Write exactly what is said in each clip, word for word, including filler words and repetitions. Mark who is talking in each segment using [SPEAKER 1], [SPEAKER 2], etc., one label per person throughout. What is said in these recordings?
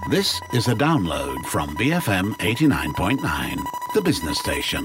[SPEAKER 1] This is a download from B F M eighty-nine point nine, the business station.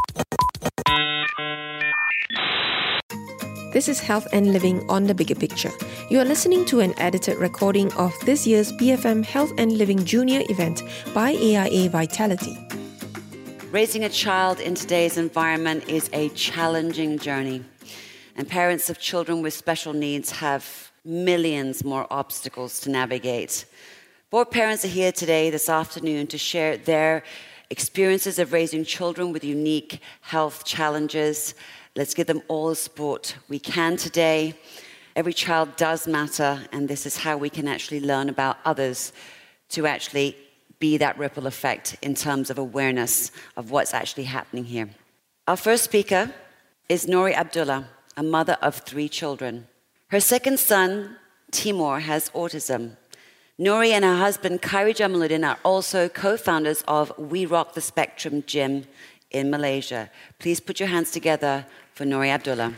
[SPEAKER 2] This is Health and Living on the Bigger Picture. You are listening to an edited recording of this year's B F M Health and Living Junior event by A I A Vitality.
[SPEAKER 3] Raising a child in today's environment is a challenging journey, and parents of children with special needs have millions more obstacles to navigate. Four parents are here today, this afternoon, to share their experiences of raising children with unique health challenges. Let's give them all the support we can today. Every child does matter, and this is how we can actually learn about others to actually be that ripple effect in terms of awareness of what's actually happening here. Our first speaker is Nouri Abdullah, a mother of three children. Her second son, Timur, has autism. Nouri and her husband, Khairi Jamaluddin, are also co-founders of We Rock the Spectrum Gym in Malaysia. Please put your hands together for Nouri Abdullah.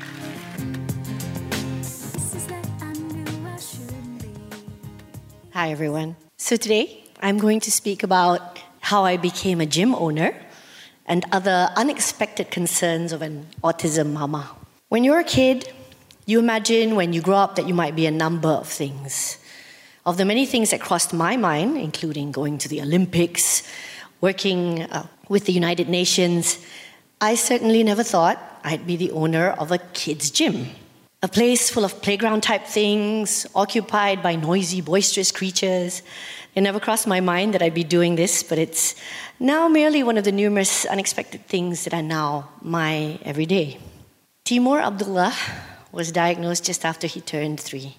[SPEAKER 4] Hi, everyone. So today, I'm going to speak about how I became a gym owner and other unexpected concerns of an autism mama. When you're a kid, you imagine when you grow up that you might be a number of things. Of the many things that crossed my mind, including going to the Olympics, working uh, with the United Nations, I certainly never thought I'd be the owner of a kids' gym. A place full of playground-type things, occupied by noisy, boisterous creatures. It never crossed my mind that I'd be doing this, but it's now merely one of the numerous unexpected things that are now my everyday. Timur Abdullah was diagnosed just after he turned three.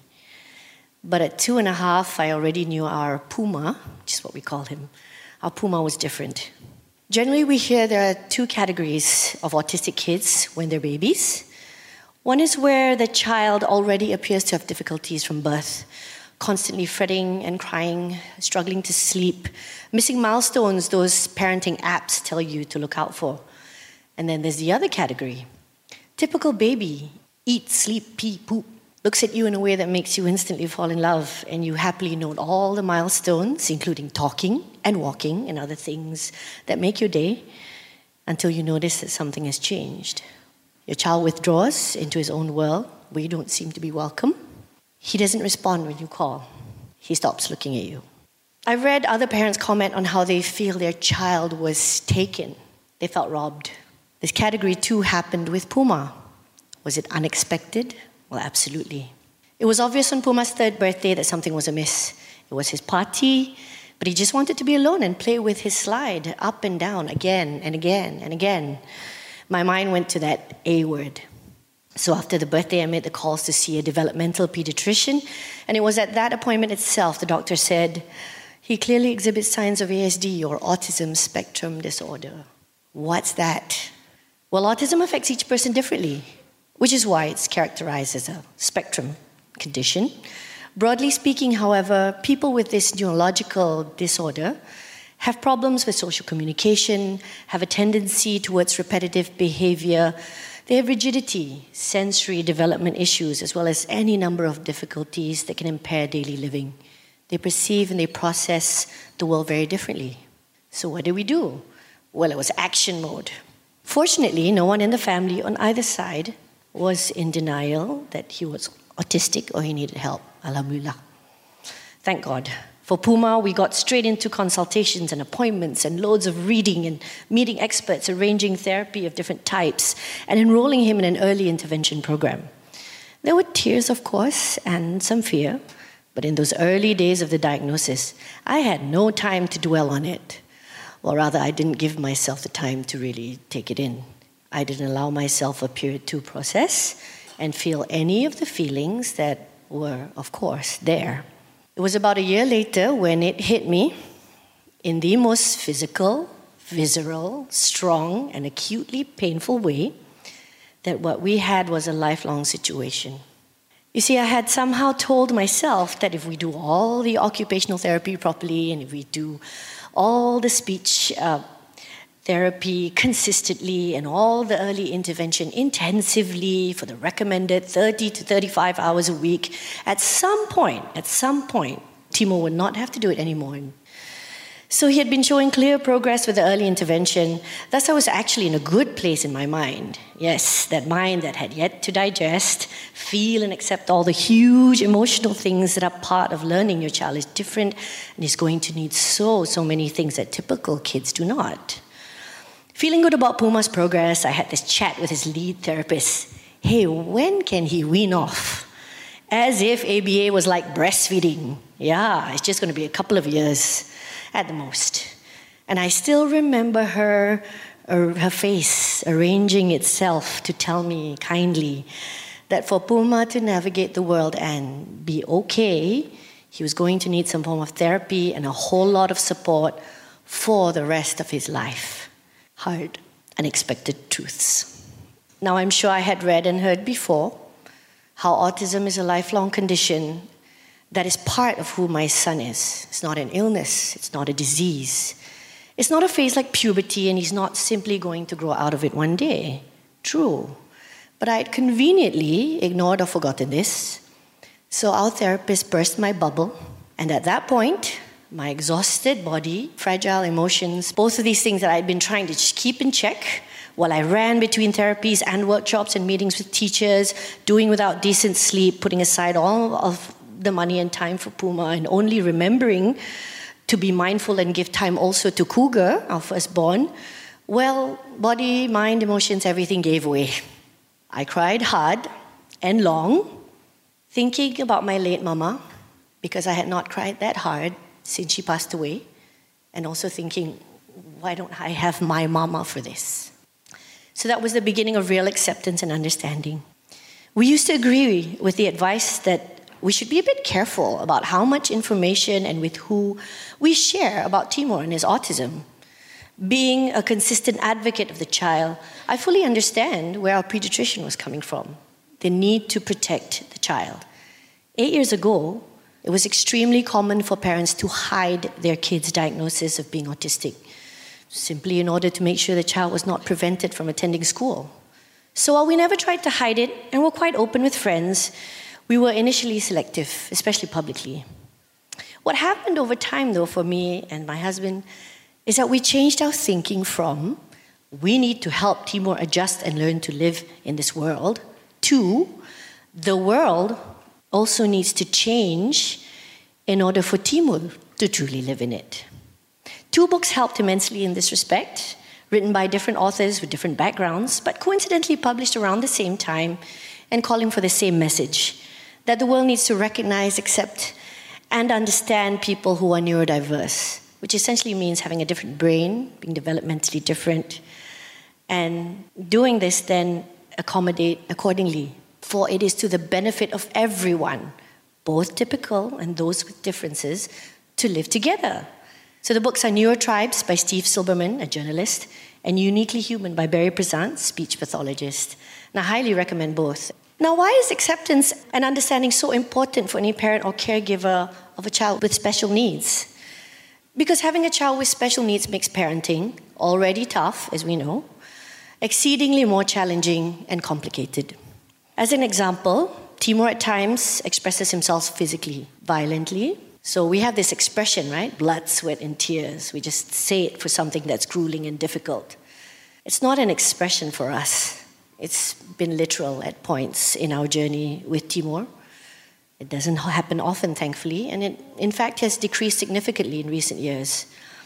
[SPEAKER 4] But at two and a half, I already knew our Puma, which is what we call him. Our Puma was different. Generally, we hear there are two categories of autistic kids when they're babies. One is where the child already appears to have difficulties from birth, constantly fretting and crying, struggling to sleep, missing milestones those parenting apps tell you to look out for. And then there's the other category. Typical baby, eat, sleep, pee, poop, looks at you in a way that makes you instantly fall in love, and you happily note all the milestones, including talking and walking and other things that make your day, until you notice that something has changed. Your child withdraws into his own world where you don't seem to be welcome. He doesn't respond when you call. He stops looking at you. I've read other parents comment on how they feel their child was taken. They felt robbed. This category too happened with Puma. Was it unexpected? Well, absolutely. It was obvious on Puma's third birthday that something was amiss. It was his party, but he just wanted to be alone and play with his slide up and down again and again and again. My mind went to that A word. So after the birthday, I made the calls to see a developmental pediatrician, and it was at that appointment itself the doctor said, he clearly exhibits signs of A S D, or autism spectrum disorder. What's that? Well, autism affects each person differently, which is why it's characterized as a spectrum condition. Broadly speaking, however, people with this neurological disorder have problems with social communication, have a tendency towards repetitive behavior. They have rigidity, sensory development issues, as well as any number of difficulties that can impair daily living. They perceive and they process the world very differently. So what did we do? Well, it was action mode. Fortunately, no one in the family on either side was in denial that he was autistic or he needed help. Alhamdulillah. Thank God. For Puma, we got straight into consultations and appointments and loads of reading and meeting experts, arranging therapy of different types, and enrolling him in an early intervention program. There were tears, of course, and some fear, but in those early days of the diagnosis, I had no time to dwell on it. Or rather, I didn't give myself the time to really take it in. I didn't allow myself a period to process and feel any of the feelings that were, of course, there. It was about a year later when it hit me in the most physical, visceral, strong, and acutely painful way that what we had was a lifelong situation. You see, I had somehow told myself that if we do all the occupational therapy properly and if we do all the speech uh, therapy consistently and all the early intervention intensively for the recommended thirty to thirty-five hours a week, at some point, at some point, Timur would not have to do it anymore. So he had been showing clear progress with the early intervention. Thus, I was actually in a good place in my mind. Yes, that mind that had yet to digest, feel and accept all the huge emotional things that are part of learning. Your child is different and is going to need so, so many things that typical kids do not. Feeling good about Puma's progress, I had this chat with his lead therapist. Hey, when can he wean off? As if A B A was like breastfeeding. Yeah, it's just going to be a couple of years at the most. And I still remember her, uh, her face arranging itself to tell me kindly that for Puma to navigate the world and be okay, he was going to need some form of therapy and a whole lot of support for the rest of his life. Hard, unexpected truths. Now, I'm sure I had read and heard before how autism is a lifelong condition that is part of who my son is. It's not an illness. It's not a disease. It's not a phase like puberty, and he's not simply going to grow out of it one day. True. But I had conveniently ignored or forgotten this. So our therapist burst my bubble, and at that point, my exhausted body, fragile emotions, both of these things that I'd been trying to just keep in check while I ran between therapies and workshops and meetings with teachers, doing without decent sleep, putting aside all of the money and time for Puma, and only remembering to be mindful and give time also to Cougar, our firstborn, well, body, mind, emotions, everything gave way. I cried hard and long, thinking about my late mama, because I had not cried that hard since she passed away, and also thinking, why don't I have my mama for this? So that was the beginning of real acceptance and understanding. We used to agree with the advice that we should be a bit careful about how much information and with who we share about Timur and his autism. Being a consistent advocate of the child, I fully understand where our pediatrician was coming from, the need to protect the child. Eight years ago, it was extremely common for parents to hide their kids' diagnosis of being autistic, simply in order to make sure the child was not prevented from attending school. So while we never tried to hide it and were quite open with friends, we were initially selective, especially publicly. What happened over time, though, for me and my husband, is that we changed our thinking from we need to help Timur adjust and learn to live in this world to the world also needs to change in order for Timur to truly live in it. Two books helped immensely in this respect, written by different authors with different backgrounds, but coincidentally published around the same time and calling for the same message, that the world needs to recognize, accept, and understand people who are neurodiverse, which essentially means having a different brain, being developmentally different, and doing this then accommodate accordingly, for it is to the benefit of everyone, both typical and those with differences, to live together. So the books are Neurotribes by Steve Silberman, a journalist, and Uniquely Human by Barry Prezant, speech pathologist. And I highly recommend both. Now, why is acceptance and understanding so important for any parent or caregiver of a child with special needs? Because having a child with special needs makes parenting, already tough, as we know, exceedingly more challenging and complicated. As an example, Timur at times expresses himself physically, violently. So we have this expression, right? Blood, sweat, and tears. We just say it for something that's grueling and difficult. It's not an expression for us. It's been literal at points in our journey with Timur. It doesn't happen often, thankfully, and it, in fact, has decreased significantly in recent years.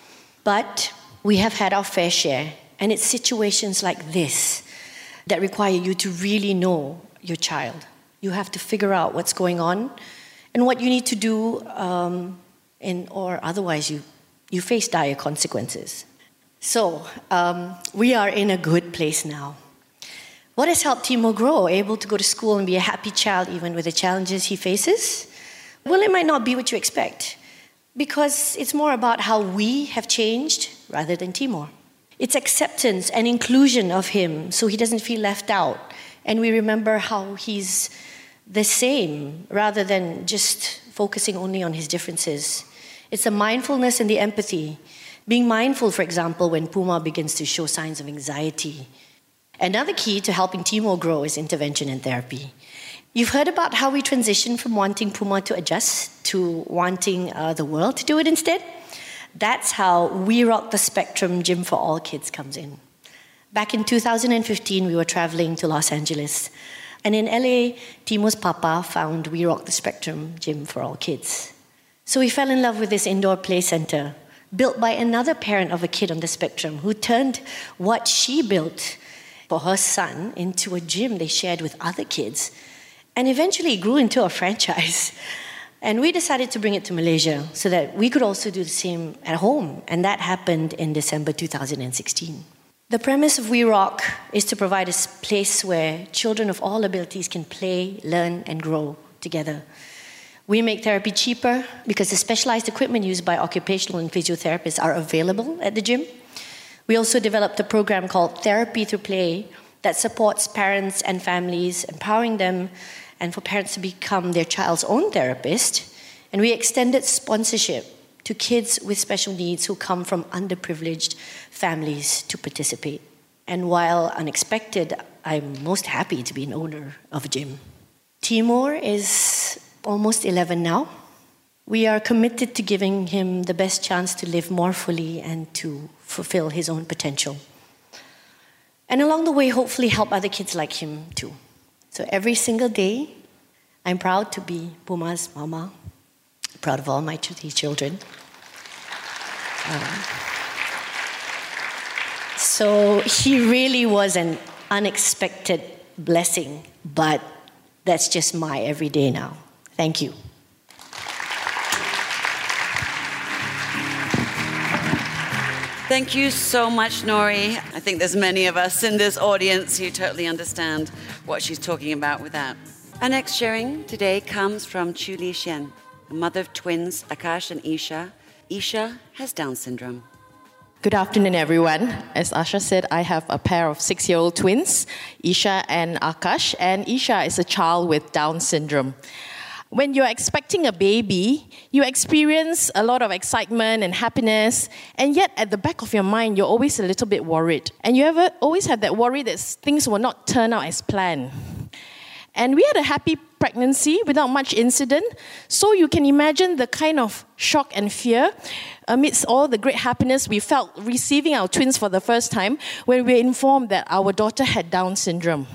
[SPEAKER 4] But we have had our fair share, and it's situations like this that require you to really know your child. You have to figure out what's going on and what you need to do, um, in, or otherwise you, you face dire consequences. So um, we are in a good place now. What has helped Timur grow, able to go to school and be a happy child even with the challenges he faces? Well, it might not be what you expect, because it's more about how we have changed rather than Timur. It's acceptance and inclusion of him so he doesn't feel left out, and we remember how he's the same rather than just focusing only on his differences. It's the mindfulness and the empathy. Being mindful, for example, when Puma begins to show signs of anxiety. Another key to helping Timur grow is intervention and therapy. You've heard about how we transitioned from wanting Puma to adjust to wanting uh, the world to do it instead. That's how We Rock the Spectrum Gym for All Kids comes in. Back in two thousand fifteen, we were traveling to Los Angeles. And in L A, Timo's papa found We Rock the Spectrum Gym for All Kids. So we fell in love with this indoor play center, built by another parent of a kid on the spectrum who turned what she built for her son into a gym they shared with other kids. And eventually it grew into a franchise. And we decided to bring it to Malaysia so that we could also do the same at home. And that happened in December two thousand sixteen. The premise of We Rock is to provide a place where children of all abilities can play, learn, and grow together. We make therapy cheaper because the specialized equipment used by occupational and physiotherapists are available at the gym. We also developed a program called Therapy Through Play that supports parents and families, empowering them and for parents to become their child's own therapist. And we extended sponsorship to kids with special needs who come from underprivileged families to participate. And while unexpected, I'm most happy to be an owner of a gym. Timur is almost eleven now. We are committed to giving him the best chance to live more fully and to fulfill his own potential. And along the way, hopefully help other kids like him too. So every single day, I'm proud to be Puma's mama, proud of all my three children. Um, so he really was an unexpected blessing, but that's just my everyday now. Thank you.
[SPEAKER 3] Thank you so much, Nori. I think there's many of us in this audience who totally understand what she's talking about with that. Our next sharing today comes from Chu Li Xian, a mother of twins, Akash and Isha. Isha has Down syndrome.
[SPEAKER 5] Good afternoon, everyone. As Asha said, I have a pair of six-year-old twins, Isha and Akash, and Isha is a child with Down syndrome. When you're expecting a baby, you experience a lot of excitement and happiness, and yet at the back of your mind, you're always a little bit worried. And you ever always have that worry that things will not turn out as planned. And we had a happy pregnancy without much incident, so you can imagine the kind of shock and fear amidst all the great happiness we felt receiving our twins for the first time when we were informed that our daughter had Down syndrome.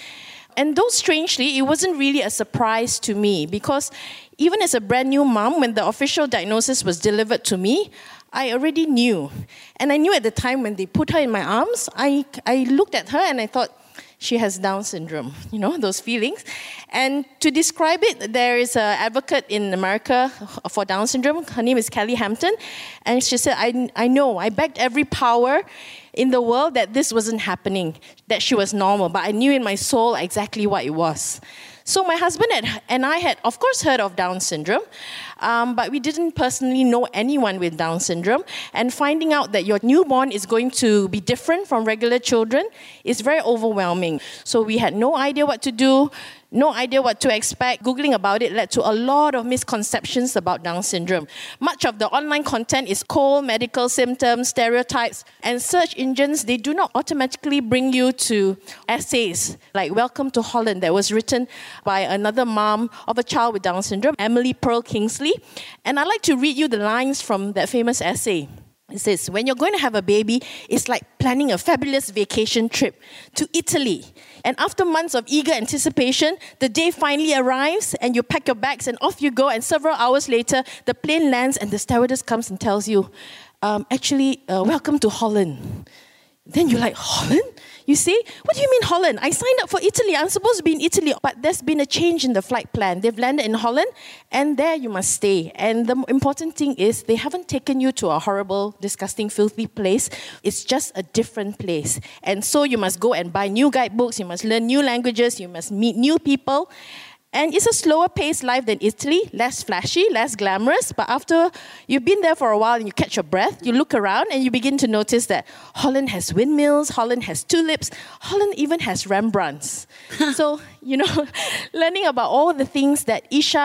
[SPEAKER 5] And though strangely, it wasn't really a surprise to me because even as a brand new mom, when the official diagnosis was delivered to me, I already knew. And I knew at the time when they put her in my arms, I, I looked at her and I thought, she has Down syndrome, you know, those feelings. And to describe it, there is an advocate in America for Down syndrome. Her name is Kelly Hampton. And she said, I, I know, I begged every power in the world that this wasn't happening, that she was normal. But I knew in my soul exactly what it was. So my husband had, and I had, of course, heard of Down syndrome, um, but we didn't personally know anyone with Down syndrome. And finding out that your newborn is going to be different from regular children is very overwhelming. So we had no idea what to do, no idea what to expect. Googling about it led to a lot of misconceptions about Down syndrome. Much of the online content is cold, medical symptoms, stereotypes, and search engines, they do not automatically bring you to essays like Welcome to Holland that was written by another mom of a child with Down syndrome, Emily Pearl Kingsley. And I'd like to read you the lines from that famous essay. It says, when you're going to have a baby, it's like planning a fabulous vacation trip to Italy. And after months of eager anticipation, the day finally arrives and you pack your bags and off you go. And several hours later, the plane lands and the stewardess comes and tells you, um, actually, uh, welcome to Holland. Then you're like, Holland? You see? What do you mean Holland? I signed up for Italy. I'm supposed to be in Italy. But there's been a change in the flight plan. They've landed in Holland, and there you must stay. And the important thing is they haven't taken you to a horrible, disgusting, filthy place. It's just a different place. And so you must go and buy new guidebooks. You must learn new languages. You must meet new people. And it's a slower paced life than Italy, less flashy, less glamorous. But after you've been there for a while and you catch your breath, you look around and you begin to notice that Holland has windmills, Holland has tulips, Holland even has Rembrandts. So, you know, learning about all the things that Isha could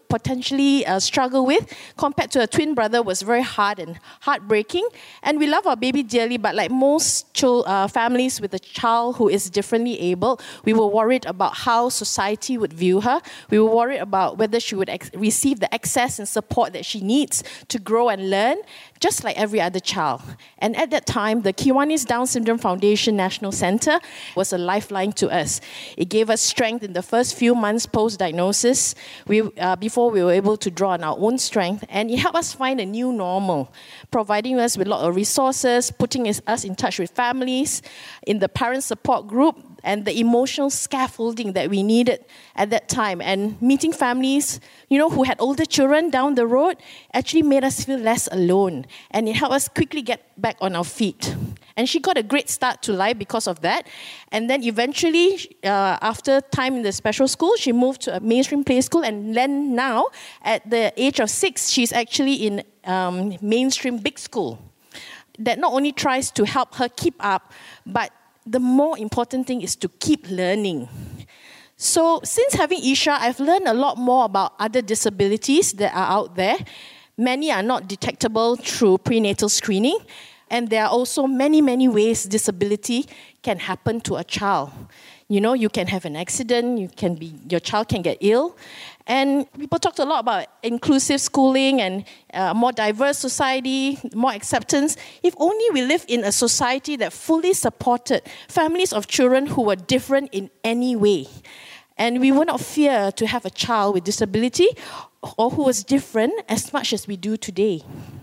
[SPEAKER 5] potentially uh, struggle with compared to a twin brother was very hard and heartbreaking. And we love our baby dearly, but like most chil- uh, families with a child who is differently able, we were worried about how society would view her. We were worried about whether she would ex- receive the access and support that she needs to grow and learn, just like every other child. And at that time, the Kiwanis Down Syndrome Foundation National Center was a lifeline to us. It gave us strength in the first few months post-diagnosis, we, uh, before we were able to draw on our own strength, and it helped us find a new normal, providing us with a lot of resources, putting us in touch with families, in the parent support group, and the emotional scaffolding that we needed at that time. And meeting families, you know, who had older children down the road actually made us feel less alone. And it helped us quickly get back on our feet. And she got a great start to life because of that. And then eventually, uh, after time in the special school, she moved to a mainstream play school. And then now, at the age of six, she's actually in um, mainstream big school. That not only tries to help her keep up, but the more important thing is to keep learning. So since having Isha, I've learned a lot more about other disabilities that are out there. Many are not detectable through prenatal screening, and there are also many, many ways disability can happen to a child. You know, you can have an accident, you can be, your child can get ill. And people talked a lot about inclusive schooling and a more diverse society, more acceptance. If only we lived in a society that fully supported families of children who were different in any way. And we would not fear to have a child with disability or who was different as much as we do today.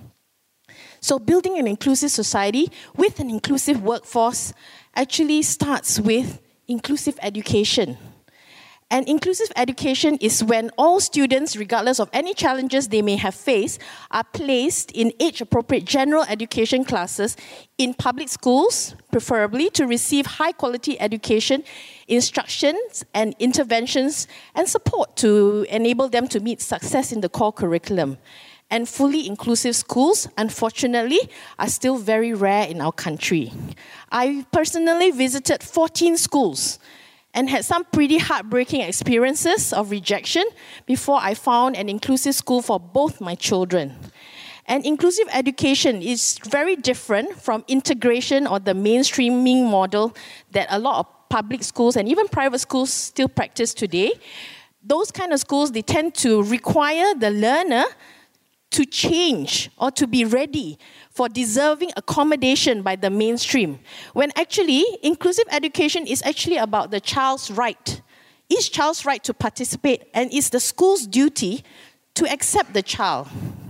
[SPEAKER 5] So building an inclusive society with an inclusive workforce actually starts with inclusive education. And inclusive education is when all students, regardless of any challenges they may have faced, are placed in age-appropriate general education classes in public schools, preferably, to receive high-quality education, instructions, and interventions, and support to enable them to meet success in the core curriculum. And fully inclusive schools, unfortunately, are still very rare in our country. I personally visited fourteen schools and had some pretty heartbreaking experiences of rejection before I found an inclusive school for both my children. And inclusive education is very different from integration or the mainstreaming model that a lot of public schools and even private schools still practice today. Those kind of schools, they tend to require the learner to change or to be ready for deserving accommodation by the mainstream, when actually inclusive education is actually about the child's right. Each child's right to participate, and it's the school's duty to accept the child.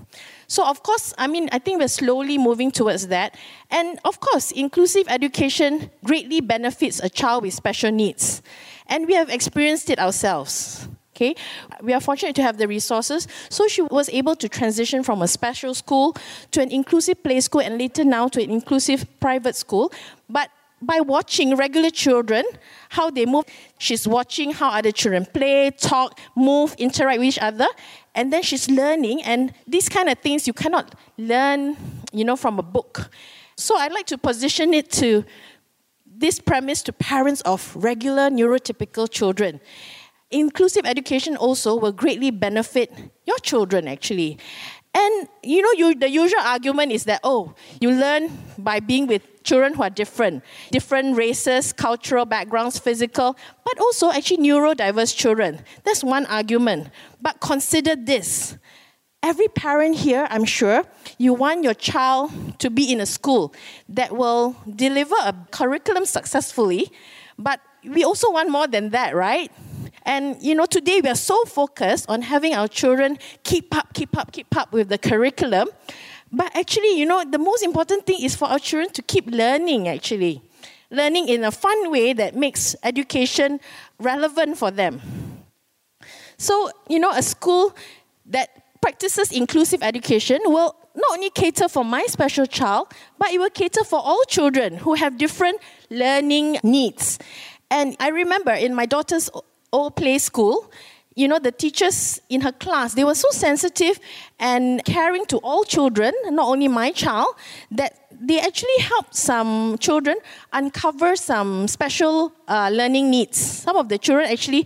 [SPEAKER 5] So of course, I mean, I think we're slowly moving towards that. And of course, inclusive education greatly benefits a child with special needs. And we have experienced it ourselves. Okay, we are fortunate to have the resources, so she was able to transition from a special school to an inclusive play school and later now to an inclusive private school. But by watching regular children, how they move, she's watching how other children play, talk, move, interact with each other, and then she's learning, and these kind of things you cannot learn, you know, from a book. So I'd like to position it to this premise to parents of regular neurotypical children. Inclusive education also will greatly benefit your children, actually. And, you know, you, the usual argument is that, oh, you learn by being with children who are different. Different races, cultural backgrounds, physical, but also actually neurodiverse children. That's one argument. But consider this. Every parent here, I'm sure, you want your child to be in a school that will deliver a curriculum successfully, but we also want more than that, right? And, you know, today we are so focused on having our children keep up, keep up, keep up with the curriculum. But actually, you know, the most important thing is for our children to keep learning, actually. Learning in a fun way that makes education relevant for them. So, you know, a school that practices inclusive education will not only cater for my special child, but it will cater for all children who have different learning needs. And I remember in my daughter's old play school, you know, the teachers in her class, they were so sensitive and caring to all children, not only my child, that they actually helped some children uncover some special uh, learning needs. Some of the children actually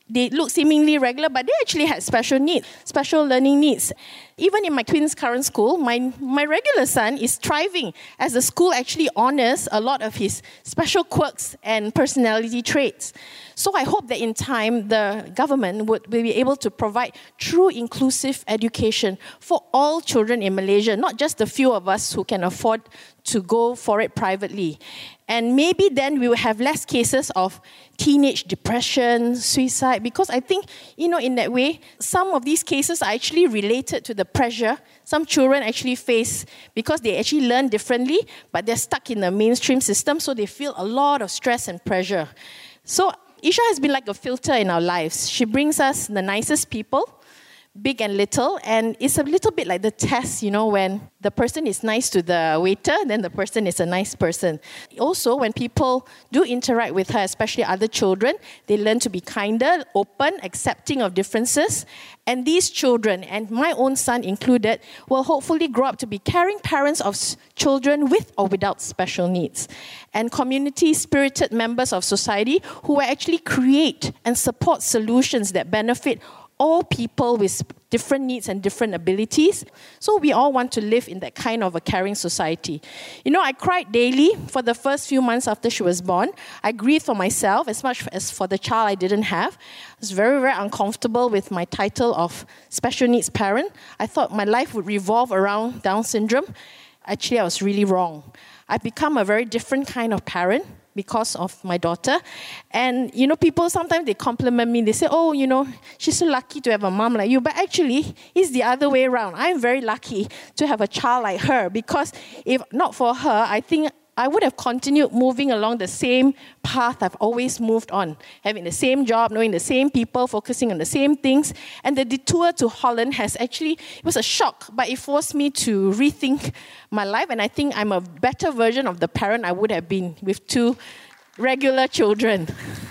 [SPEAKER 5] They look seemingly regular, but they actually had special needs, special learning needs. Even in my twins' current school, my, my regular son is thriving as the school actually honors a lot of his special quirks and personality traits. So I hope that in time, the government would be able to provide true inclusive education for all children in Malaysia, not just the few of us who can afford to go for it privately. And maybe then we will have less cases of teenage depression, suicide, because I think, you know, in that way, some of these cases are actually related to the pressure some children actually face because they actually learn differently, but they're stuck in the mainstream system, so they feel a lot of stress and pressure. So Isha has been like a filter in our lives. She brings us the nicest people, big and little, and it's a little bit like the test, you know, when the person is nice to the waiter, then the person is a nice person. Also, when people do interact with her, especially other children, they learn to be kinder, open, accepting of differences. And these children, and my own son included, will hopefully grow up to be caring parents of children with or without special needs, and community-spirited members of society who will actually create and support solutions that benefit all people with different needs and different abilities. So we all want to live in that kind of a caring society. You know, I cried daily for the first few months after she was born. I grieved for myself as much as for the child I didn't have. I was very, very uncomfortable with my title of special needs parent. I thought my life would revolve around Down syndrome. Actually, I was really wrong. I've become a very different kind of parent because of my daughter. And, you know, people sometimes they compliment me. They say, oh, you know, she's so lucky to have a mom like you. But actually, it's the other way around. I'm very lucky to have a child like her because if not for her, I think I would have continued moving along the same path I've always moved on, having the same job, knowing the same people, focusing on the same things. And the detour to Holland has actually, it was a shock, but it forced me to rethink my life. And I think I'm a better version of the parent I would have been with two regular children.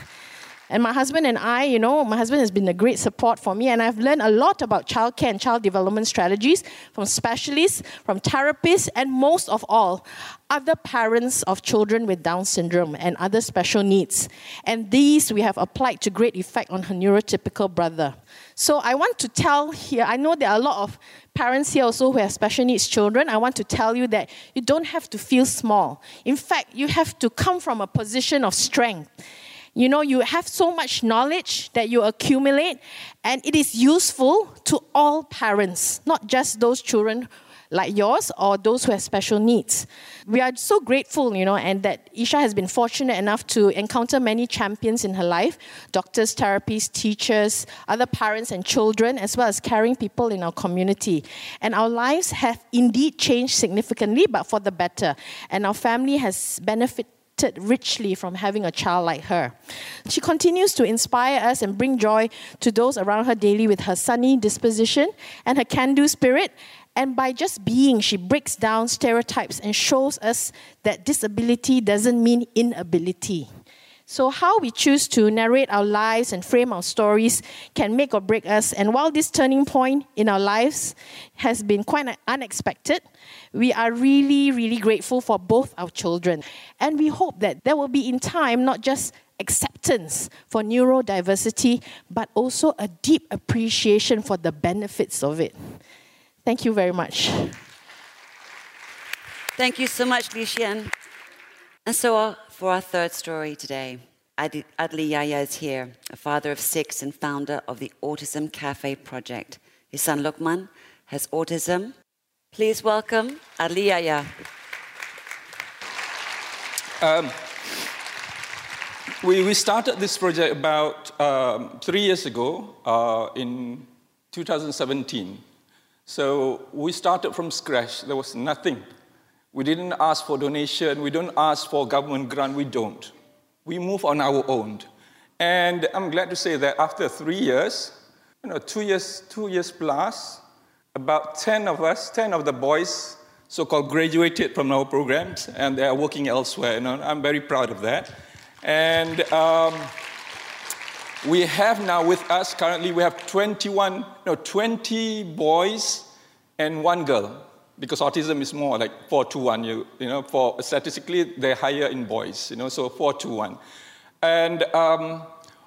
[SPEAKER 5] And my husband and I, you know, my husband has been a great support for me, and I've learned a lot about childcare and child development strategies from specialists, from therapists, and most of all, other parents of children with Down syndrome and other special needs. And these we have applied to great effect on her neurotypical brother. So I want to tell here, I know there are a lot of parents here also who have special needs children. I want to tell you that you don't have to feel small. In fact, you have to come from a position of strength. You know, you have so much knowledge that you accumulate, and it is useful to all parents, not just those children like yours or those who have special needs. We are so grateful, you know, and that Isha has been fortunate enough to encounter many champions in her life, doctors, therapists, teachers, other parents and children, as well as caring people in our community. And our lives have indeed changed significantly, but for the better. And our family has benefited richly from having a child like her. She continues to inspire us and bring joy to those around her daily with her sunny disposition and her can-do spirit. And by just being, she breaks down stereotypes and shows us that disability doesn't mean inability. So how we choose to narrate our lives and frame our stories can make or break us. And while this turning point in our lives has been quite unexpected, we are really, really grateful for both our children. And we hope that there will be in time not just acceptance for neurodiversity, but also a deep appreciation for the benefits of it. Thank you very much.
[SPEAKER 3] Thank you so much, Lee Xian. And so uh, for our third story today, Adli, Adli Yahya is here, a father of six and founder of the Autism Cafe Project. His son Luqman has autism. Please welcome Adli Yahya.
[SPEAKER 6] Um, we, we started this project about um, three years ago uh, in two thousand seventeen. So we started from scratch. There was nothing. We didn't ask for donation. We don't ask for government grant. We don't. We move on our own. And I'm glad to say that after three years, you know, two years, two years plus, about ten of us, ten of the boys, so-called graduated from our programs, and they are working elsewhere. You know, I'm very proud of that. And um, we have now with us currently, we have twenty-one, no, twenty boys and one girl. Because autism is more like four to one, you, you know, for statistically they're higher in boys, you know, so four to one. And um,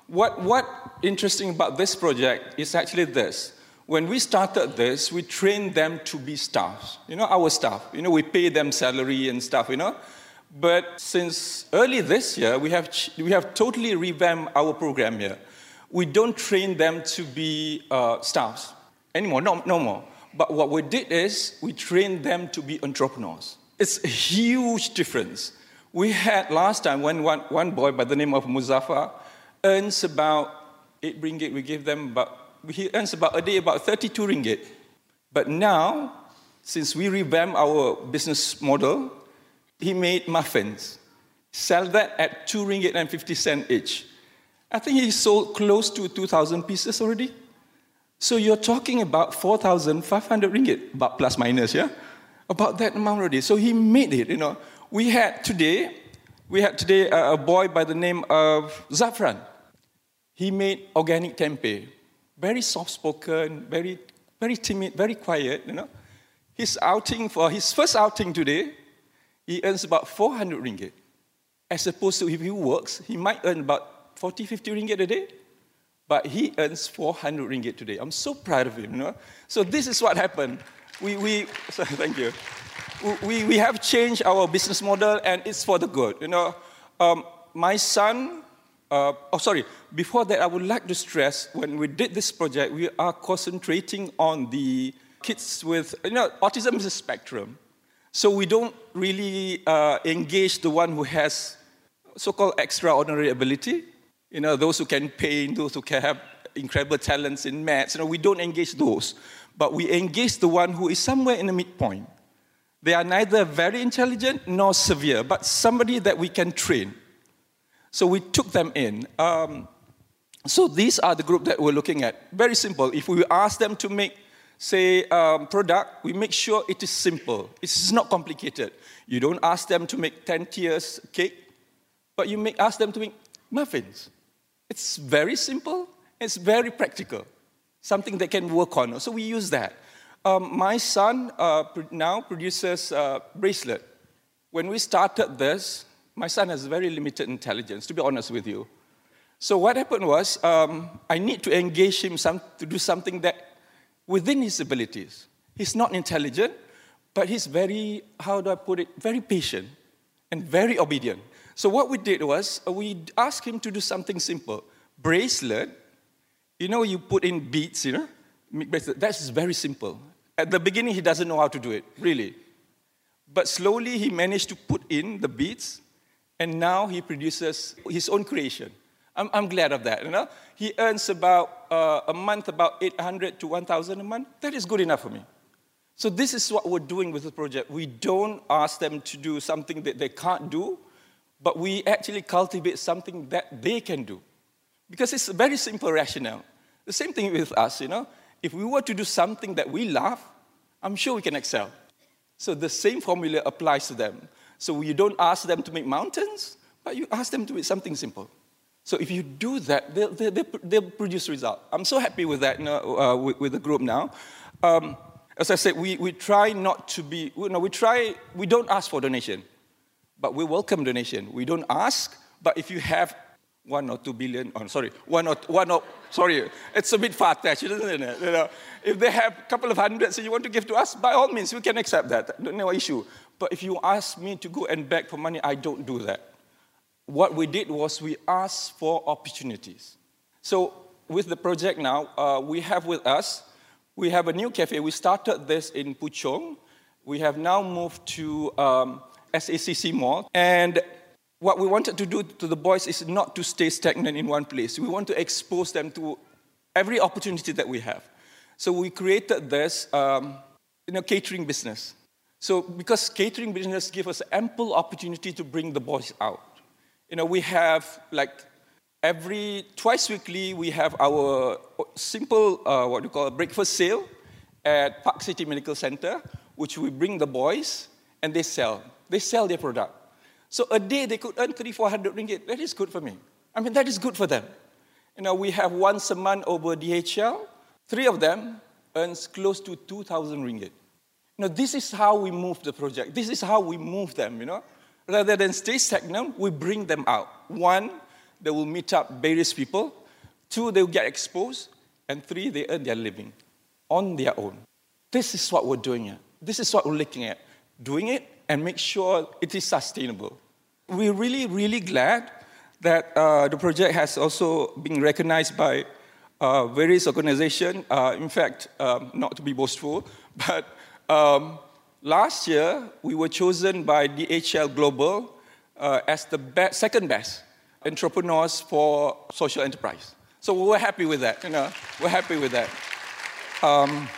[SPEAKER 6] What what interesting about this project is actually this. When we started this, we trained them to be staff, you know, our staff. You know, we pay them salary and stuff, you know. But since early this year, we have we have totally revamped our program here. We don't train them to be uh, staffs anymore, no, no more. But what we did is we trained them to be entrepreneurs. It's a huge difference. We had last time when one, one boy by the name of Muzaffar earns about eight ringgit. We gave them about, he earns about a day about thirty-two ringgit. But now, since we revamped our business model, he made muffins. Sell that at two ringgit and fifty cent each. I think he sold close to two thousand pieces already. So you're talking about four thousand five hundred ringgit, about plus minus, yeah? About that amount already. So he made it, you know. We had today, we had today a, a boy by the name of Zafran. He made organic tempeh. Very soft-spoken, very, very timid, very quiet, you know. His outing, for his first outing today, he earns about four hundred ringgit. As opposed to if he works, he might earn about forty, fifty ringgit a day. But he earns four hundred ringgit today. I'm so proud of him, you know. So this is what happened. We, we so thank you. We, we have changed our business model, and it's for the good, you know. Um, my son, uh, oh, sorry, before that, I would like to stress, when we did this project, we are concentrating on the kids with, you know, autism is a spectrum. So we don't really uh, engage the one who has so-called extraordinary ability. You know, those who can paint, those who can have incredible talents in maths. You know, we don't engage those. But we engage the one who is somewhere in the midpoint. They are neither very intelligent nor severe, but somebody that we can train. So we took them in. Um, so these are the group that we're looking at. Very simple. If we ask them to make, say, um, product, we make sure it is simple. It's not complicated. You don't ask them to make ten tiers cake, but you make, ask them to make muffins. It's very simple. It's very practical. Something they can work on. So we use that. Um, my son uh, now produces a bracelet. When we started this, my son has very limited intelligence, to be honest with you. So what happened was, um, I need to engage him some, to do something that within his abilities. He's not intelligent, but he's very, how do I put it, very patient and very obedient. So what we did was, uh, we asked him to do something simple. Bracelet, you know, you put in beads, you know, bracelet. That's very simple. At the beginning, he doesn't know how to do it, really. But slowly, he managed to put in the beads, and now he produces his own creation. I'm, I'm glad of that, you know. He earns about, uh, a month, about eight hundred to one thousand a month. That is good enough for me. So this is what we're doing with the project. We don't ask them to do something that they can't do, but we actually cultivate something that they can do. Because it's a very simple rationale. The same thing with us, you know. If we were to do something that we love, I'm sure we can excel. So the same formula applies to them. So you don't ask them to make mountains, but you ask them to make something simple. So if you do that, they'll, they'll, they'll produce results. I'm so happy with that, you know, uh, with, with the group now. Um, as I said, we, we try not to be, you know, we try, we don't ask for donation, but we welcome donation. We don't ask, but if you have one or two billion, oh, sorry, one or, one or, sorry, it's a bit far-fetched, isn't it? You know, if they have a couple of hundreds and you want to give to us, by all means, we can accept that, no issue. But if you ask me to go and beg for money, I don't do that. What we did was we asked for opportunities. So with the project now, uh, we have with us, we have a new cafe. We started this in Puchong. We have now moved to um, S A C C Mall. And what we wanted to do to the boys is not to stay stagnant in one place. We want to expose them to every opportunity that we have. So we created this um, you know, catering business. So because catering business gives us ample opportunity to bring the boys out. You know, we have like every, twice weekly, we have our simple, uh, what do you call it, breakfast sale at Park City Medical Center, which we bring the boys and they sell. They sell their product. So a day they could earn three, four hundred ringgit. That is good for me. I mean, that is good for them. You know, we have once a month over D H L. Three of them earns close to two thousand ringgit. You know, this is how we move the project. This is how we move them, you know. Rather than stay stagnant, we bring them out. One, they will meet up various people. Two, they will get exposed. And three, they earn their living on their own. This is what we're doing here. This is what we're looking at. Doing it and make sure it is sustainable. We're really, really glad that uh, the project has also been recognized by uh, various organizations. Uh, in fact, um, not to be boastful, but um, last year we were chosen by D H L Global uh, as the be- second best entrepreneurs for social enterprise. So we're happy with that, you know. We're happy with that. Um,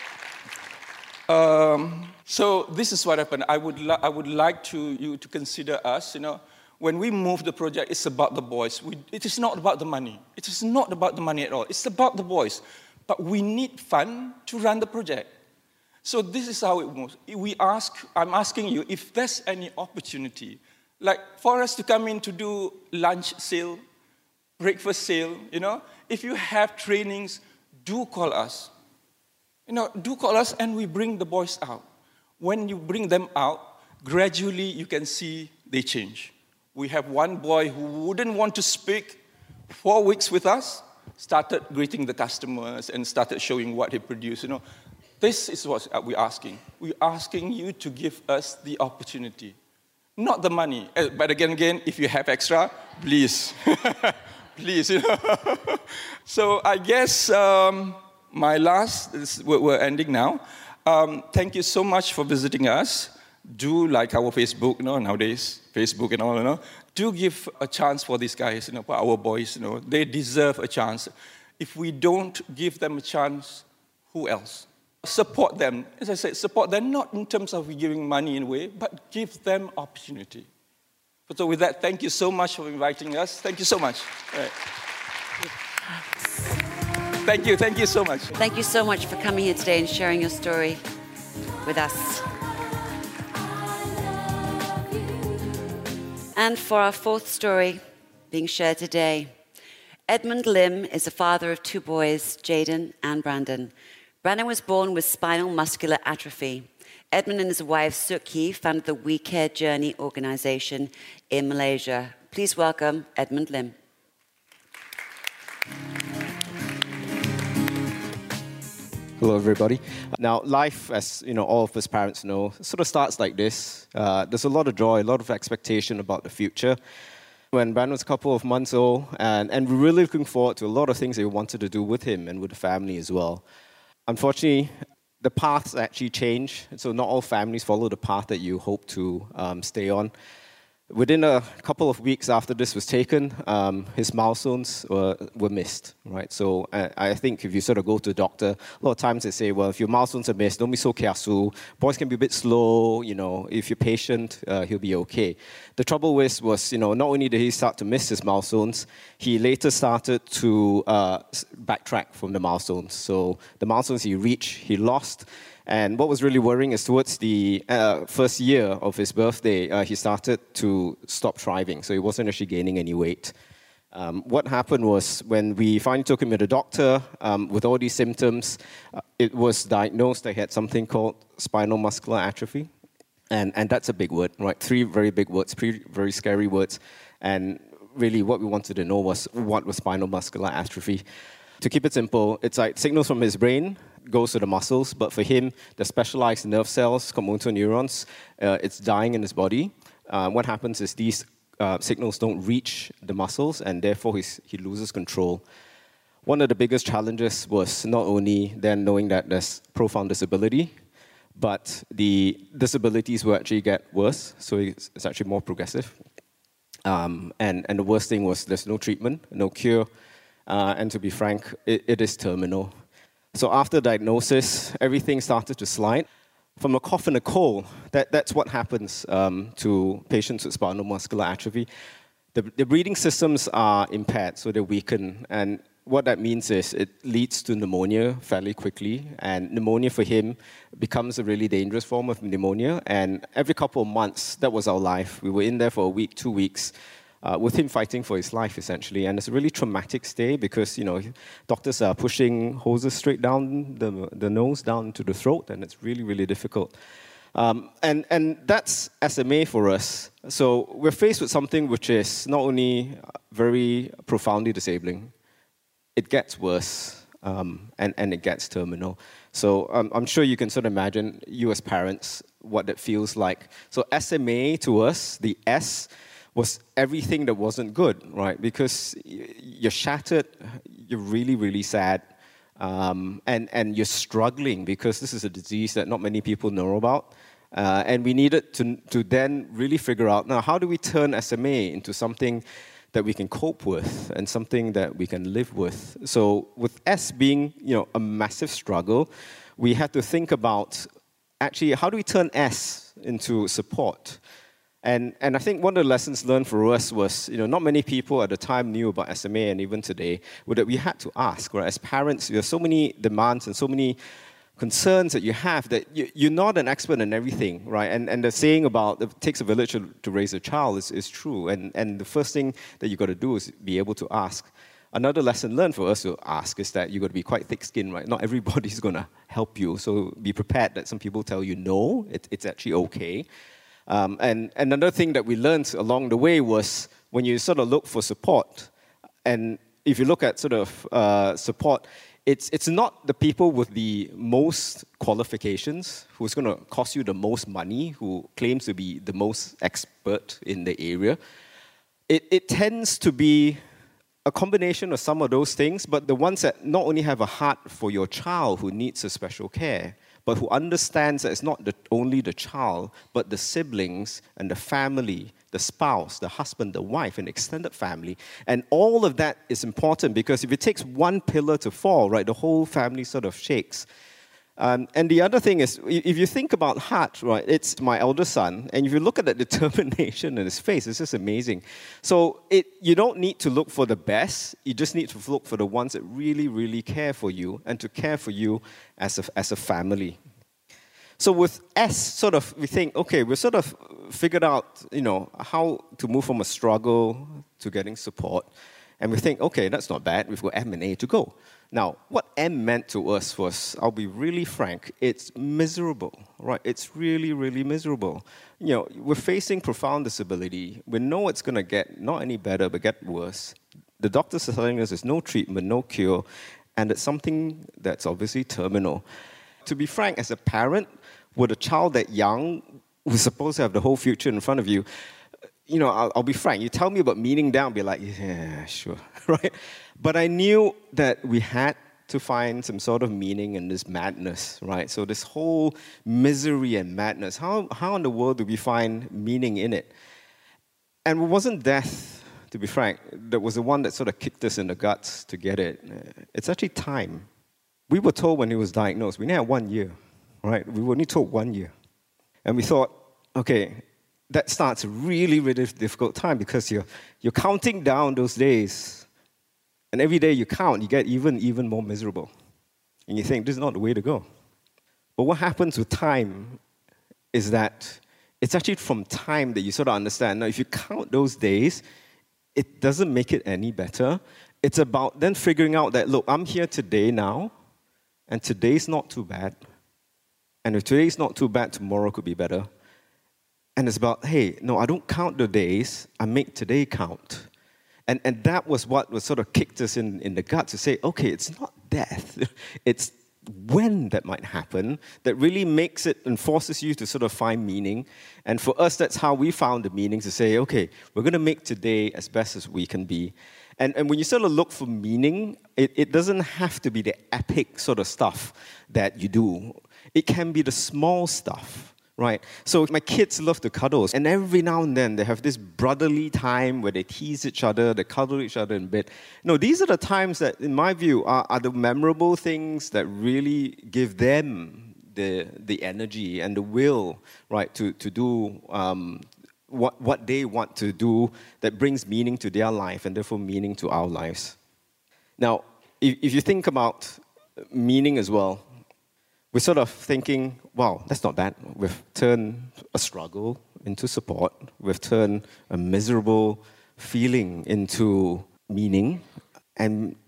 [SPEAKER 6] um, so this is what happened. I would li- I would like to you to consider us, you know. When we move the project, it's about the boys. We, it is not about the money. It is not about the money at all. It's about the boys. But we need fund to run the project. So this is how it moves. We ask. I'm asking you if there's any opportunity, like for us to come in to do lunch sale, breakfast sale, you know, if you have trainings, do call us. You know, do call us and we bring the boys out. When you bring them out, gradually you can see they change. We have one boy who wouldn't want to speak four weeks with us, started greeting the customers and started showing what he produced, you know. This is what we're asking. We're asking you to give us the opportunity, not the money. But again, again, if you have extra, please. Please, you know. So I guess um, my last, is, we're ending now. Um, thank you so much for visiting us. Do like our Facebook, you know, nowadays, Facebook and all, you know. Do give a chance for these guys, you know, for our boys, you know. They deserve a chance. If we don't give them a chance, who else? Support them. As I said, support them not in terms of giving money in a way, but give them opportunity. So with that, thank you so much for inviting us. Thank you so much. Right. Thank you, thank you so much.
[SPEAKER 3] Thank you so much for coming here today and sharing your story with us. And for our fourth story being shared today, Edmund Lim is the father of two boys, Jaden and Brandon. Brandon was born with spinal muscular atrophy. Edmund and his wife, Suki, founded the We Care Journey organization in Malaysia. Please welcome Edmund Lim.
[SPEAKER 7] Hello, everybody. Now, life, as you know, all of us parents know, sort of starts like this. Uh, there's a lot of joy, a lot of expectation about the future. When Brandon was a couple of months old, and, and we're really looking forward to a lot of things that we wanted to do with him and with the family as well. Unfortunately, the paths actually change, so not all families follow the path that you hope to um, stay on. Within a couple of weeks after this was taken, um, his milestones were, were missed, right? So uh, I think if you sort of go to the doctor, a lot of times they say, well, if your milestones are missed, don't be so kiasu. Boys can be a bit slow, you know, if you're patient, uh, he'll be okay. The trouble was, was, you know, not only did he start to miss his milestones, he later started to uh, backtrack from the milestones. So the milestones he reached, he lost. And what was really worrying is towards the uh, first year of his birthday, uh, he started to stop thriving. So he wasn't actually gaining any weight. Um, what happened was when we finally took him to the doctor um, with all these symptoms, uh, it was diagnosed that he had something called spinal muscular atrophy. And, and that's a big word, right? Three very big words, three very scary words. And really what we wanted to know was what was spinal muscular atrophy. To keep it simple, it's like signals from his brain goes to the muscles, but for him, the specialized nerve cells, called motor neurons, uh, it's dying in his body. Uh, what happens is these uh, signals don't reach the muscles, and therefore he's, he loses control. One of the biggest challenges was not only then knowing that there's profound disability, but the disabilities will actually get worse, so it's, it's actually more progressive. Um, and, and the worst thing was there's no treatment, no cure, uh, and to be frank, it, it is terminal. So after diagnosis, everything started to slide. From a cough and a cold, that, that's what happens um, to patients with spinal muscular atrophy. The, the breathing systems are impaired, so they weaken. And what that means is it leads to pneumonia fairly quickly. And pneumonia for him becomes a really dangerous form of pneumonia. And every couple of months, that was our life. We were in there for a week, two weeks. Uh, with him fighting for his life, essentially. And it's a really traumatic stay because, you know, doctors are pushing hoses straight down the, the nose, down to the throat, and it's really, really difficult. Um, and, and that's S M A for us. So we're faced with something which is not only very profoundly disabling, it gets worse, um, and, and it gets terminal. So um, I'm sure you can sort of imagine, you as parents, what that feels like. So S M A to us, the S, was everything that wasn't good, right? Because you're shattered, you're really, really sad, um, and, and you're struggling because this is a disease that not many people know about. Uh, and we needed to, to then really figure out, now, how do we turn S M A into something that we can cope with and something that we can live with? So with S being, you know, a massive struggle, we had to think about, actually, how do we turn S into support? And, and I think one of the lessons learned for us was, you know, not many people at the time knew about S M A, and even today, were that we had to ask, right? As parents, there are so many demands and so many concerns that you have that you, you're not an expert in everything, right? And, and the saying about it takes a village to, to raise a child is, is true. And, and the first thing that you've got to do is be able to ask. Another lesson learned for us to ask is that you've got to be quite thick-skinned, right? Not everybody's going to help you. So be prepared that some people tell you no, it, it's actually okay. Um, and, and another thing that we learned along the way was when you sort of look for support, and if you look at sort of uh, support, it's, it's not the people with the most qualifications who's going to cost you the most money, who claims to be the most expert in the area. It, it tends to be a combination of some of those things, but the ones that not only have a heart for your child who needs a special care, but who understands that it's not the, only the child, but the siblings and the family, the spouse, the husband, the wife, and extended family. And all of that is important because if it takes one pillar to fall, right, the whole family sort of shakes. Um, and the other thing is, if you think about heart, right, it's my elder son, and if you look at the determination in his face, it's just amazing. So it, you don't need to look for the best, you just need to look for the ones that really, really care for you, and to care for you as a, as a family. So with S, sort of, we think, okay, we've sort of figured out, you know, how to move from a struggle to getting support. And we think, okay, that's not bad, we've got M and A to go. Now, what M meant to us was, I'll be really frank, it's miserable, right? It's really, really miserable. You know, we're facing profound disability. We know it's going to get not any better, but get worse. The doctors are telling us there's no treatment, no cure, and it's something that's obviously terminal. To be frank, as a parent, with a child that young, who's supposed to have the whole future in front of you, you know, I'll, I'll be frank, you tell me about meaning down, I'll be like, yeah, sure, right? But I knew that we had to find some sort of meaning in this madness, right? So this whole misery and madness, how, how in the world do we find meaning in it? And it wasn't death, to be frank, that was the one that sort of kicked us in the guts to get it. It's actually time. We were told when he was diagnosed, we only had one year, right? We were only told one year. And we thought, okay, that starts a really, really difficult time because you're, you're counting down those days. And every day you count, you get even, even more miserable. And you think, this is not the way to go. But what happens with time is that it's actually from time that you sort of understand. Now, if you count those days, it doesn't make it any better. It's about then figuring out that, look, I'm here today now, and today's not too bad. And if today's not too bad, tomorrow could be better. And it's about, hey, no, I don't count the days, I make today count. And, and that was what was sort of kicked us in, in the gut to say, okay, it's not death, it's when that might happen that really makes it and forces you to sort of find meaning. And for us, that's how we found the meaning, to say, okay, we're going to make today as best as we can be. And, and when you sort of look for meaning, it, it doesn't have to be the epic sort of stuff that you do. It can be the small stuff. Right, so my kids love to cuddle, and every now and then they have this brotherly time where they tease each other, they cuddle each other in bed. No, these are the times that, in my view, are, are the memorable things that really give them the the energy and the will, right, to to do um, what what they want to do that brings meaning to their life and therefore meaning to our lives. Now, if, if you think about meaning as well, we're sort of thinking, wow, that's not bad. We've turned a struggle into support. We've turned a miserable feeling into meaning. And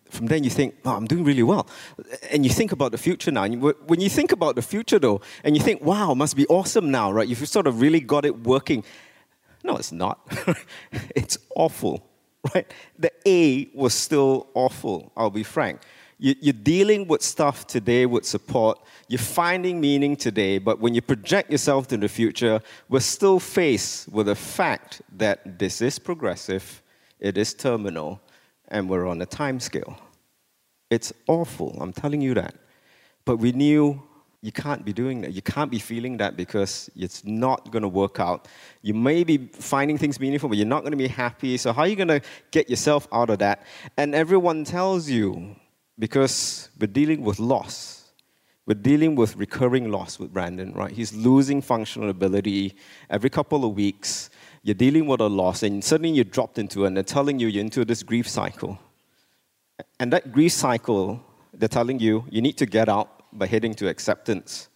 [SPEAKER 7] from then you think, oh, I'm doing really well. And you think about the future now. And you, when you think about the future, though, and you think, wow, must be awesome now, right? You've sort of really got it working. No, it's not. It's awful, right? The A was still awful, I'll be frank. You, you're dealing with stuff today with support. You're finding meaning today, but when you project yourself to the future, we're still faced with the fact that this is progressive, it is terminal, and we're on a time scale. It's awful, I'm telling you that. But we knew you can't be doing that. You can't be feeling that because it's not going to work out. You may be finding things meaningful, but you're not going to be happy. So how are you going to get yourself out of that? And everyone tells you, because we're dealing with loss. We're dealing with recurring loss with Brandon, right? He's losing functional ability every couple of weeks. You're dealing with a loss, and suddenly you're dropped into it, and they're telling you you're into this grief cycle. And that grief cycle, they're telling you, you need to get out by heading to acceptance.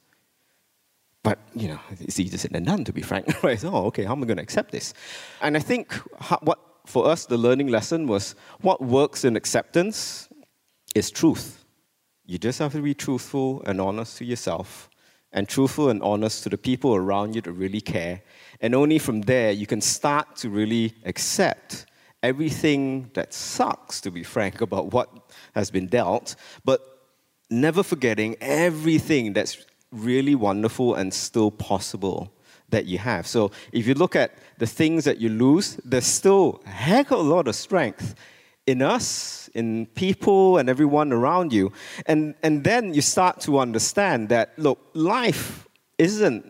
[SPEAKER 7] But, you know, it's easier said than done, to be frank. Right? So, oh, okay, how am I going to accept this? And I think what, for us, the learning lesson was what works in acceptance is truth. You just have to be truthful and honest to yourself, and truthful and honest to the people around you that really care. And only from there, you can start to really accept everything that sucks, to be frank, about what has been dealt, but never forgetting everything that's really wonderful and still possible that you have. So if you look at the things that you lose, there's still a heck of a lot of strength in us, in people, and everyone around you. And, and then you start to understand that, look, life isn't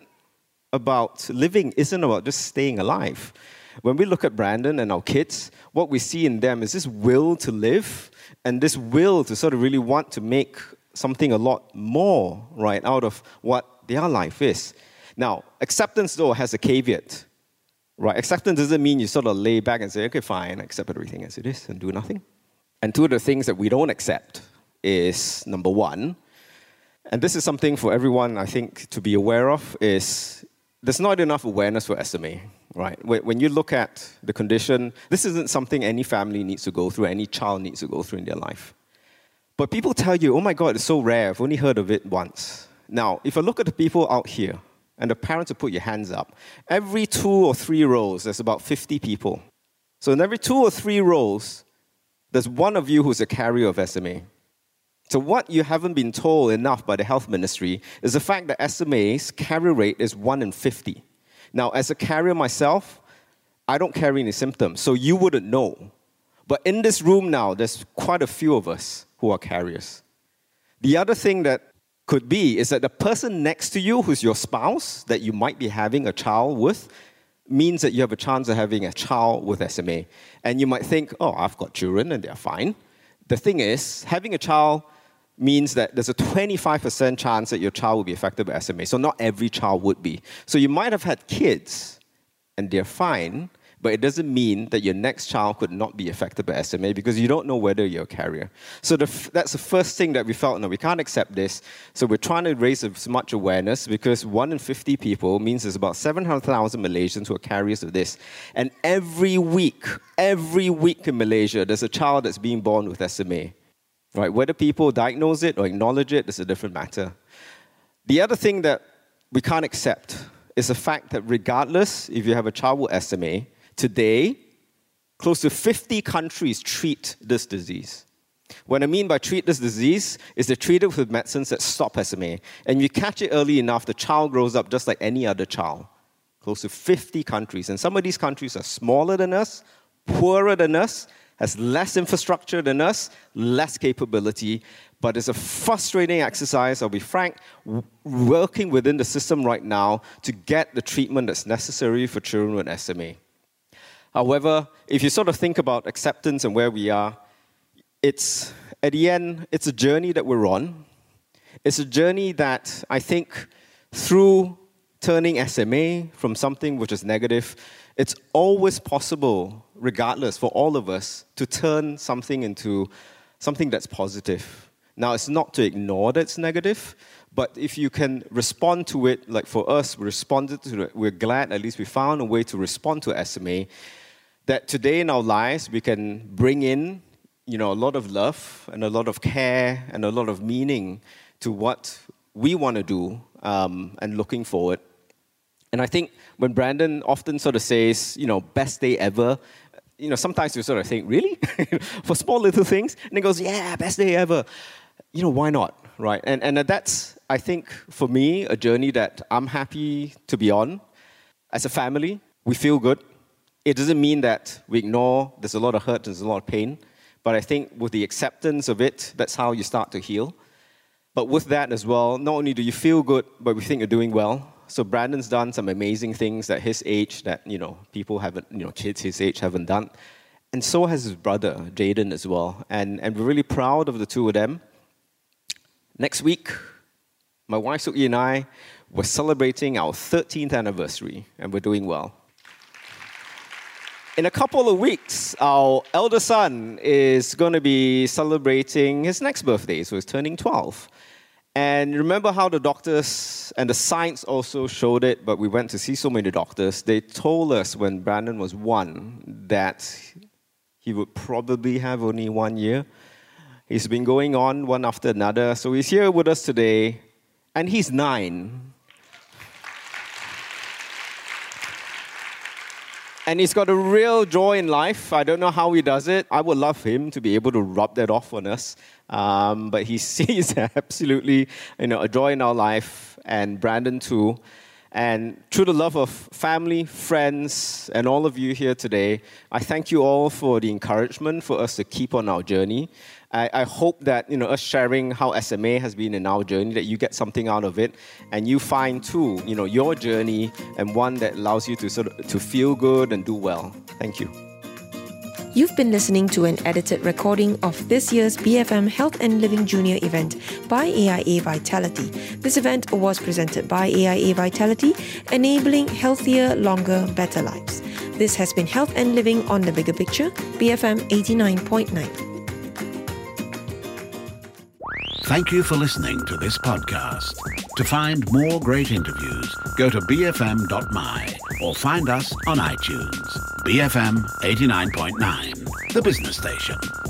[SPEAKER 7] about, living isn't about just staying alive. When we look at Brandon and our kids, what we see in them is this will to live and this will to sort of really want to make something a lot more, right, out of what their life is. Now, acceptance, though, has a caveat. Right, acceptance doesn't mean you sort of lay back and say, okay, fine, I accept everything as it is and do nothing. And two of the things that we don't accept is, number one, and this is something for everyone, I think, to be aware of, is there's not enough awareness for S M A, right? When you look at the condition, this isn't something any family needs to go through, any child needs to go through in their life. But people tell you, oh my God, it's so rare, I've only heard of it once. Now, if I look at the people out here, and the parents will put your hands up. Every two or three rows, there's about fifty people. So in every two or three rows, there's one of you who's a carrier of S M A. So what you haven't been told enough by the health ministry is the fact that S M A's carrier rate is one in fifty. Now, as a carrier myself, I don't carry any symptoms, so you wouldn't know. But in this room now, there's quite a few of us who are carriers. The other thing that could be is that the person next to you, who's your spouse, that you might be having a child with, means that you have a chance of having a child with S M A. And you might think, oh, I've got children and they're fine. The thing is, having a child means that there's a twenty-five percent chance that your child will be affected by S M A. So not every child would be. So you might have had kids and they're fine, but it doesn't mean that your next child could not be affected by S M A because you don't know whether you're a carrier. So the f- that's the first thing that we felt, no, we can't accept this. So we're trying to raise as much awareness because one in fifty people means there's about seven hundred thousand Malaysians who are carriers of this. And every week, every week in Malaysia, there's a child that's being born with S M A. Right? Whether people diagnose it or acknowledge it is a different matter. The other thing that we can't accept is the fact that regardless if you have a child with S M A, today, close to fifty countries treat this disease. What I mean by treat this disease is they treat it with medicines that stop S M A. And if you catch it early enough, the child grows up just like any other child. Close to fifty countries. And some of these countries are smaller than us, poorer than us, has less infrastructure than us, less capability. But it's a frustrating exercise, I'll be frank, w- working within the system right now to get the treatment that's necessary for children with S M A. However, if you sort of think about acceptance and where we are, it's, at the end, it's a journey that we're on. It's a journey that I think through turning S M A from something which is negative, it's always possible, regardless, for all of us to turn something into something that's positive. Now, it's not to ignore that it's negative, but if you can respond to it, like for us, we responded to it, we're glad at least we found a way to respond to S M A, that today in our lives we can bring in you know, a lot of love and a lot of care and a lot of meaning to what we want to do um, and looking forward. And I think when Brandon often sort of says, you know, best day ever, you know, sometimes you sort of think, really? For small little things? And he goes, yeah, best day ever. You know, why not, right? And and that's, I think, for me, a journey that I'm happy to be on. As a family, we feel good. It doesn't mean that we ignore, there's a lot of hurt, there's a lot of pain. But I think with the acceptance of it, that's how you start to heal. But with that as well, not only do you feel good, but we think you're doing well. So Brandon's done some amazing things at his age that, you know, people haven't, you know, kids his age haven't done. And so has his brother, Jaden, as well. And, and we're really proud of the two of them. Next week, my wife Suki and I, we're celebrating our thirteenth anniversary, and we're doing well. In a couple of weeks, our elder son is going to be celebrating his next birthday, so he's turning twelve. And remember how the doctors, and the science also showed it, but we went to see so many doctors, they told us when Brandon was one that he would probably have only one year. He's been going on one after another, so he's here with us today, and he's nine. And he's got a real joy in life. I don't know how he does it. I would love him to be able to rub that off on us. Um, but he sees absolutely, you know, a joy in our life, and Brandon too. And through the love of family, friends, and all of you here today, I thank you all for the encouragement for us to keep on our journey. I, I hope that, you know, us sharing how S M A has been in our journey, that you get something out of it, and you find too, you know, your journey and one that allows you to sort of to feel good and do well. Thank you.
[SPEAKER 2] You've been listening to an edited recording of this year's B F M Health and Living Junior event by A I A Vitality. This event was presented by A I A Vitality, enabling healthier, longer, better lives. This has been Health and Living on the Bigger Picture, B F M eighty-nine point nine.
[SPEAKER 1] Thank you for listening to this podcast. To find more great interviews, go to b f m dot m y or find us on iTunes. B F M eighty-nine point nine, the business station.